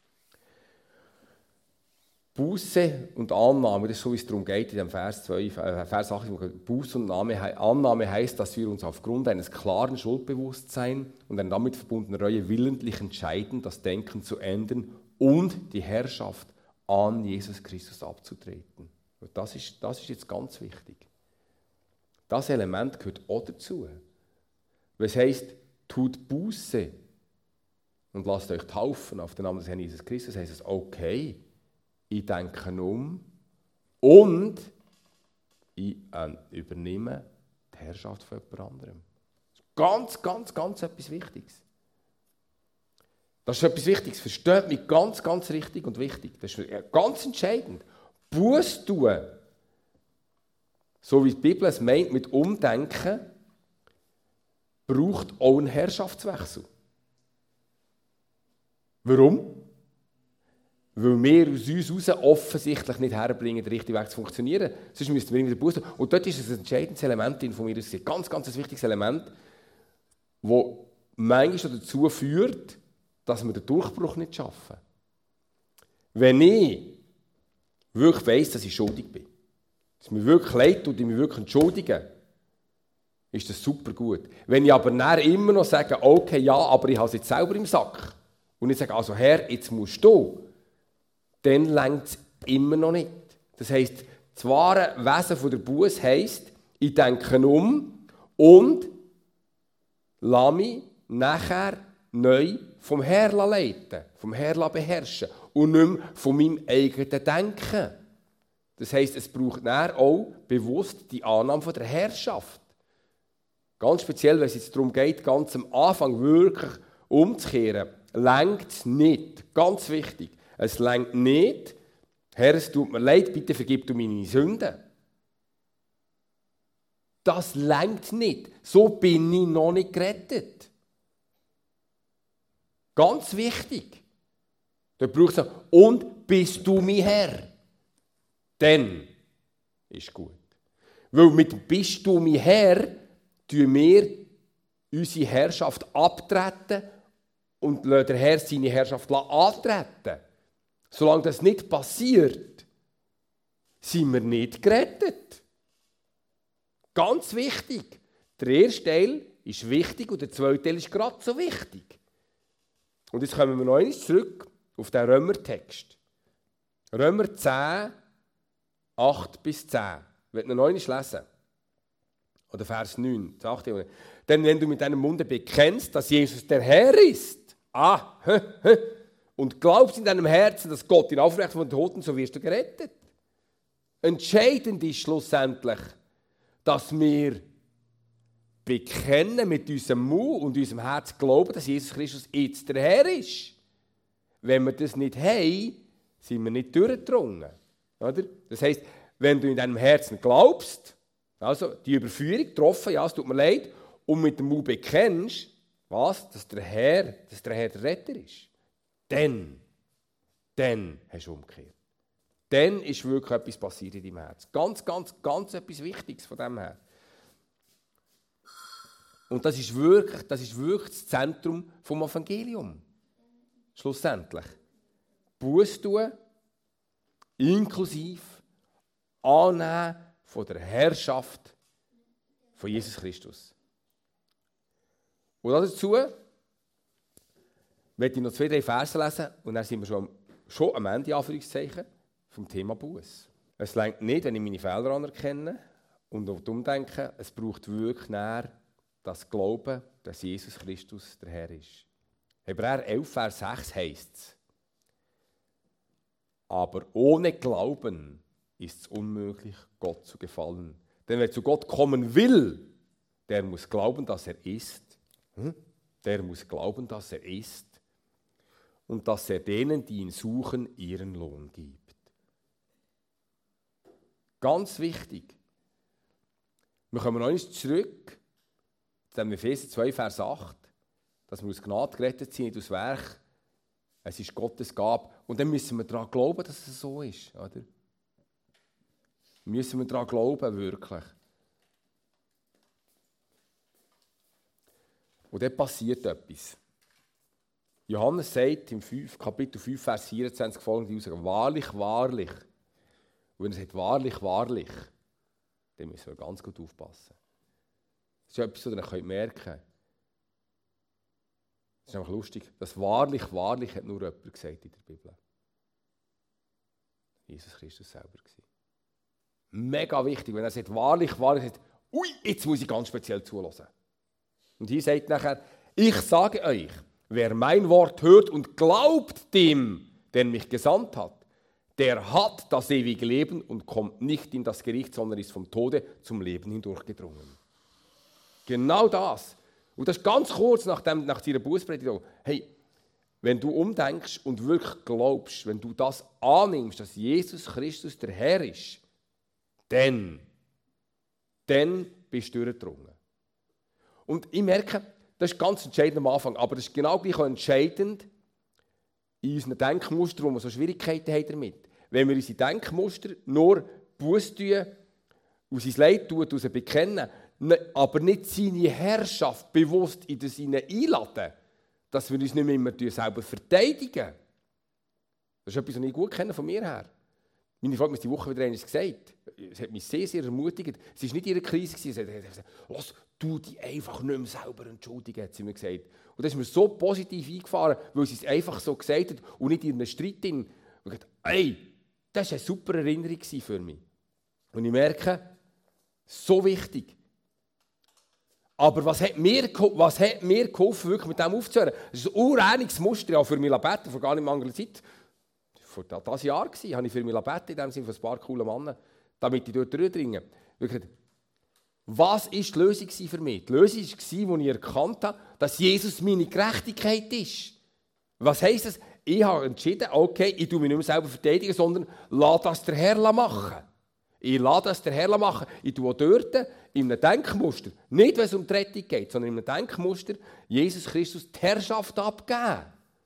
Buße und Annahme, das ist so, wie es darum geht in dem Vers 8. Buße und Annahme heisst, dass wir uns aufgrund eines klaren Schuldbewusstseins und einer damit verbundenen Reue willentlich entscheiden, das Denken zu ändern und die Herrschaft an Jesus Christus abzutreten. Und das ist jetzt ganz wichtig. Das Element gehört auch dazu. Was heisst, tut Buße und lasst euch taufen auf den Namen des Herrn Jesus Christus, heisst es, okay, ich denke um und ich übernehme die Herrschaft von jemand anderem. Ganz, ganz, ganz etwas Wichtiges. Das ist etwas Wichtiges. Versteht mich ganz, ganz richtig und wichtig. Das ist ganz entscheidend. Buß tun, so wie die Bibel es meint mit Umdenken, braucht auch einen Herrschaftswechsel. Warum? Weil wir aus uns heraus offensichtlich nicht herbringen, den richtigen Weg zu funktionieren. Sonst müssten wir immer wieder Buß tun. Und dort ist ein entscheidendes Element von mir. Das ist ein ganz, ganz wichtiges Element, das manchmal dazu führt, dass wir den Durchbruch nicht schaffen. Wenn ich wirklich weiss, dass ich schuldig bin, dass mir wirklich leid tut und ich mich wirklich entschuldige, ist das super gut. Wenn ich aber dann immer noch sage, okay, ja, aber ich habe es jetzt selber im Sack, und ich sage, also Herr, jetzt musst du, dann reicht es immer noch nicht. Das heisst, das wahre Wesen von der Buße heisst, ich denke um und lasse mich nachher neu vom Herrn leiten, vom Herrn beherrschen und nicht mehr von meinem eigenen Denken. Das heisst, es braucht dann auch bewusst die Annahme von der Herrschaft. Ganz speziell, wenn es jetzt darum geht, ganz am Anfang wirklich umzukehren, reicht es nicht. Ganz wichtig. Es reicht nicht, Herr, es tut mir leid, bitte vergib du meine Sünden. Das reicht nicht. So bin ich noch nicht gerettet. Ganz wichtig. Da braucht es noch, und bist du mein Herr? Dann ist gut. Weil mit «Bist du mein Herr» tun wir unsere Herrschaft abtreten und lassen der Herr seine Herrschaft antreten. Solange das nicht passiert, sind wir nicht gerettet. Ganz wichtig. Der erste Teil ist wichtig und der zweite Teil ist gerade so wichtig. Und jetzt kommen wir noch einmal zurück auf den Römertext. Römer 10, 8 bis 10. Ich will noch einmal lesen. Oder Vers 9. Denn wenn du mit deinem Munde bekennst, dass Jesus der Herr ist, und glaubst in deinem Herzen, dass Gott ihn aufweckt von den Toten, so wirst du gerettet. Entscheidend ist schlussendlich, dass wir bekennen mit unserem Mund und unserem Herz glauben, dass Jesus Christus jetzt der Herr ist. Wenn wir das nicht haben, sind wir nicht durchgedrungen. Oder? Das heisst, wenn du in deinem Herzen glaubst, also die Überführung getroffen, ja, es tut mir leid, und mit dem Mund bekennst, was? Dass der Herr der Retter ist. Dann hast du umgekehrt. Dann ist wirklich etwas passiert in deinem Herz. Ganz, ganz, ganz etwas Wichtiges von dem her. Und das ist wirklich das Zentrum vom Evangelium. Schlussendlich. Buß tun, inklusive Annehmen von der Herrschaft von Jesus Christus. Und dazu möchte ich noch 2, 3 Verse lesen und dann sind wir schon am Ende, Anführungszeichen, vom Thema Buß. Es reicht nicht, wenn ich meine Fehler anerkenne und umdenke, es braucht wirklich näher das Glauben, dass Jesus Christus der Herr ist. Hebräer 11, Vers 6 heisst es: Aber ohne Glauben ist es unmöglich, Gott zu gefallen. Denn wer zu Gott kommen will, der muss glauben, dass er ist. Der muss glauben, dass er ist. Und dass er denen, die ihn suchen, ihren Lohn gibt. Ganz wichtig. Wir kommen noch einmal zurück zu dem Epheser 2, Vers 8, dass wir aus Gnade gerettet sind, nicht aus Werk. Es ist Gottes Gabe. Und dann müssen wir daran glauben, dass es so ist. Oder? Müssen wir daran glauben, wirklich. Und dann passiert etwas. Johannes sagt im Kapitel 5, Vers 24 folgende Aussage: Wahrlich, wahrlich. Und wenn er sagt, wahrlich, wahrlich, dann müssen wir ganz gut aufpassen. Das ist etwas, das ihr merken könnt. Das ist einfach lustig. Das wahrlich, wahrlich hat nur jemand gesagt in der Bibel. Jesus Christus selber gewesen. Mega wichtig, wenn er sagt, wahrlich, wahrlich, sagt, ui, jetzt muss ich ganz speziell zuhören. Und hier sagt nachher, ich sage euch, wer mein Wort hört und glaubt dem, der mich gesandt hat, der hat das ewige Leben und kommt nicht in das Gericht, sondern ist vom Tode zum Leben hindurchgedrungen. Genau das. Und das ist ganz kurz nach seiner Bußpredigt. Hey, wenn du umdenkst und wirklich glaubst, wenn du das annimmst, dass Jesus Christus der Herr ist, dann bist du durchgedrungen. Und ich merke, das ist ganz entscheidend am Anfang, aber das ist genau gleich entscheidend in unseren Denkmustern, wo wir so Schwierigkeiten haben damit. Wenn wir unsere Denkmuster nur Buße tun, und sein Leid tun, und sie bekennen, aber nicht seine Herrschaft bewusst in das einladen, dass wir uns nicht mehr immer selber verteidigen. Das ist etwas, was ich gut kenne von mir her. Meine Frau hat mir die Woche wieder eines gesagt. Es hat mich sehr, sehr ermutigt. Es war nicht ihre Krise. Sie hat gesagt, lass du dich einfach nicht mehr selber entschuldigen, hat sie mir gesagt. Und das ist mir so positiv eingefahren, weil sie es einfach so gesagt hat und nicht in einem Streit. Und ich dachte, ey, das war eine super Erinnerung für mich. Und ich merke, so wichtig. Aber was hat mir geholfen, wirklich mit dem aufzuhören? Das ist ein urähnliches Muster, auch für mich beten, vor gar nicht langer Zeit. Vor diesem Jahr habe ich für mich beten, in dem Sinne von ein paar coolen Männern, damit ich dort durchdringe. Was war die Lösung für mich? Die Lösung war, als ich erkannt habe, dass Jesus meine Gerechtigkeit ist. Was heisst das? Ich habe entschieden, okay, ich tue mich nicht mehr selber verteidigen, sondern lasse das der Herr machen. Ich lasse das der Herr machen. Ich tue auch dort in einem Denkmuster, nicht wenn es um die Rettung geht, sondern in einem Denkmuster, Jesus Christus die Herrschaft abgeben.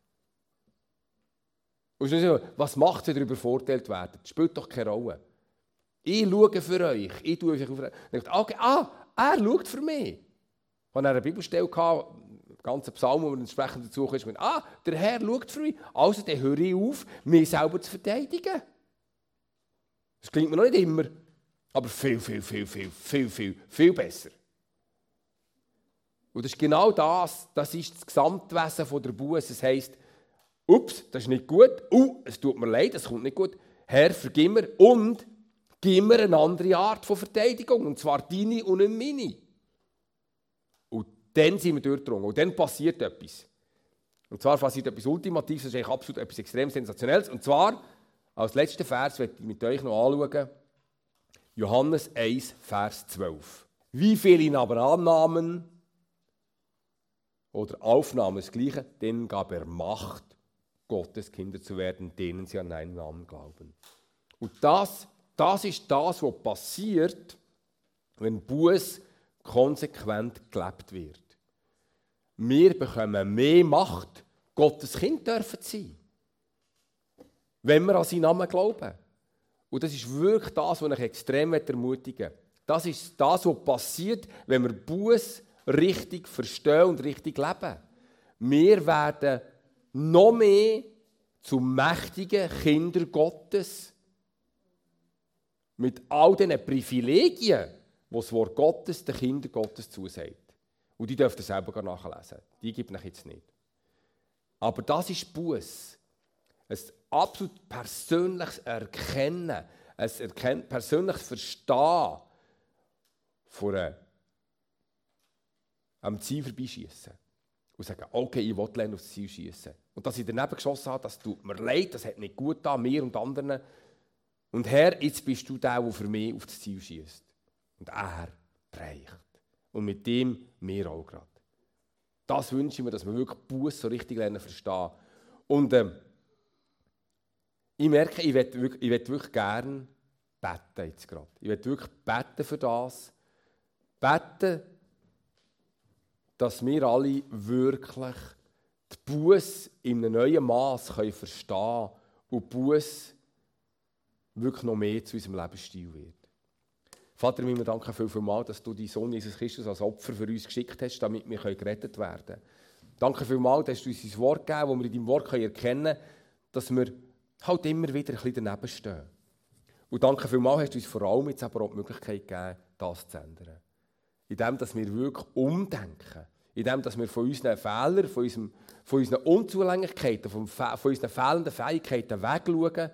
Und was macht es, wenn ihr übervorteilt werdet? Das spielt doch keine Rolle. Ich schaue für euch. Ich tue euch auf. Okay, er schaut für mich. Ich hatte eine Bibelstelle, einen ganzen Psalm, wo entsprechend dazu ist, der Herr schaut für mich. Also dann höre ich auf, mich selber zu verteidigen. Das klingt mir noch nicht immer, aber viel besser. Und das ist genau das ist das Gesamtwesen von der Buße. Es heisst, ups, das ist nicht gut, es tut mir leid, es kommt nicht gut. Herr, vergib mir und gib mir eine andere Art von Verteidigung, und zwar deine und nicht meine. Und dann sind wir durchgedrungen und dann passiert etwas. Und zwar passiert etwas Ultimatives, das ist eigentlich absolut etwas extrem Sensationelles. Und zwar, als letzten Vers möchte ich mit euch noch anschauen, Johannes 1, Vers 12. Wie viele ihn aber annahmen oder aufnahmen, das Gleiche, denen gab er Macht, Gottes Kinder zu werden, denen sie an einen Namen glauben. Und das ist das, was passiert, wenn Buß konsequent gelebt wird. Wir bekommen mehr Macht, Gottes Kind dürfen sein, wenn wir an seinen Namen glauben. Und das ist wirklich das, was ich extrem ermutigen möchte. Das ist das, was passiert, wenn wir Buß richtig verstehen und richtig leben. Wir werden noch mehr zu mächtigen Kindern Gottes. Mit all diesen Privilegien, die das Wort Gottes den Kindern Gottes zusagt. Und die dürft ihr selber nachlesen. Die gibt es jetzt nicht. Aber das ist Buß. Ein absolut persönliches Erkennen, ein persönliches Verstehen von am Ziel vorbeischiessen. Und sagen, okay, ich will lernen, aufs Ziel schiessen. Und dass ich daneben geschossen habe, das tut mir leid, das hat nicht gut getan, mir und anderen. Und Herr, jetzt bist du der für mich auf das Ziel schiesst. Und er prägt. Und mit dem wir auch gerade. Das wünsche ich mir, dass wir wirklich Buß so richtig lernen verstehen. Und ich merke, ich will wirklich gerne beten jetzt gerade. Ich will wirklich beten für das. Beten, dass wir alle wirklich die Buß in einem neuen Maß verstehen können und Buß wirklich noch mehr zu unserem Lebensstil wird. Vater, wir danken vielmals, dass du deinen Sohn Jesus Christus als Opfer für uns geschickt hast, damit wir gerettet werden können. Danke vielmals, dass du uns dein Wort gegeben hast, wo wir in deinem Wort erkennen können, dass wir halt immer wieder ein bisschen daneben stehen. Und danke vielmals, hast du uns vor allem jetzt aber auch die Möglichkeit gegeben, das zu ändern. Indem, dass wir wirklich umdenken. Indem, dass wir von unseren Fehlern, von unseren Unzulänglichkeiten, von unseren fehlenden Fähigkeiten wegschauen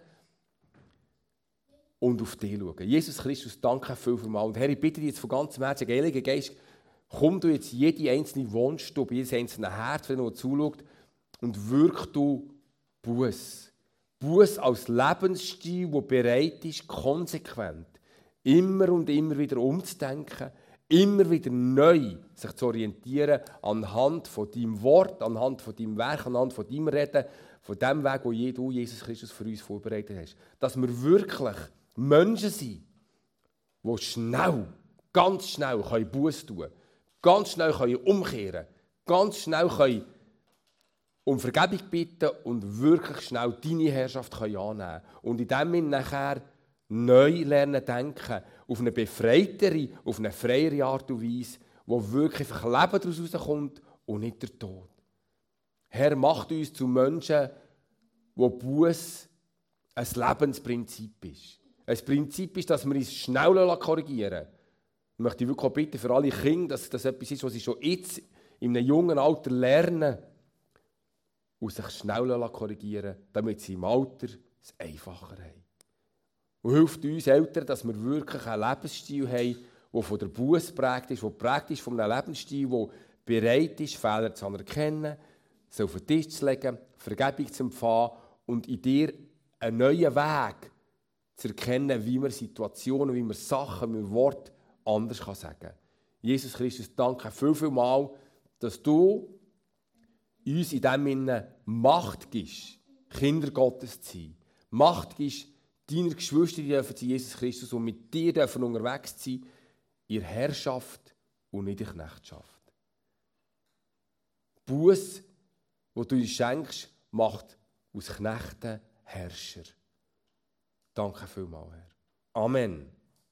und auf dich schauen. Jesus Christus, danke vielmals. Und Herr, ich bitte dich jetzt von ganzem Herzen, Heiliger Geist, komm du jetzt jede einzelne Wohnstube, jedes einzelne Herz, wenn du zuschaut, und wirk du Buß. Buß als Lebensstil, der bereit ist, konsequent, immer und immer wieder umzudenken, immer wieder neu sich zu orientieren anhand von deinem Wort, anhand von deinem Werk, anhand von deinem Reden, von dem Weg, den du, Jesus Christus, für uns vorbereitet hast. Dass wir wirklich Menschen sind, die schnell, ganz schnell Buß tun können, ganz schnell umkehren können, ganz schnell um Vergebung bitten und wirklich schnell deine Herrschaft annehmen können. Und in dem Sinne nachher neu lernen denken, auf eine befreitere, auf eine freiere Art und Weise, wo wirklich einfach Leben daraus rauskommt und nicht der Tod. Herr, macht uns zu Menschen, wo Buß ein Lebensprinzip ist. Ein Prinzip ist, dass wir uns schnell korrigieren lassen. Ich möchte wirklich auch bitten für alle Kinder, dass das etwas ist, was sie schon jetzt in einem jungen Alter lernen und sich schnell korrigieren lassen, damit sie im Alter es einfacher haben. Und hilft uns Eltern, dass wir wirklich einen Lebensstil haben, der von der Buße geprägt ist, der geprägt ist von einem Lebensstil, der bereit ist, Fehler zu anerkennen, sie auf den Tisch zu legen, Vergebung zu empfangen und in dir einen neuen Weg zu erkennen, wie man Situationen, wie man Sachen, wie man Worte anders sagen kann. Jesus Christus, danke vielmals, dass du uns in dem Sinne Macht gibst, Kinder Gottes zu sein. Macht gibst, deine Geschwister dürfen zu Jesus Christus und mit dir dürfen unterwegs sein, in Herrschaft und nicht in Knechtschaft. Buß, wo du uns schenkst, macht aus Knechten Herrscher. Danke vielmals, Herr. Amen.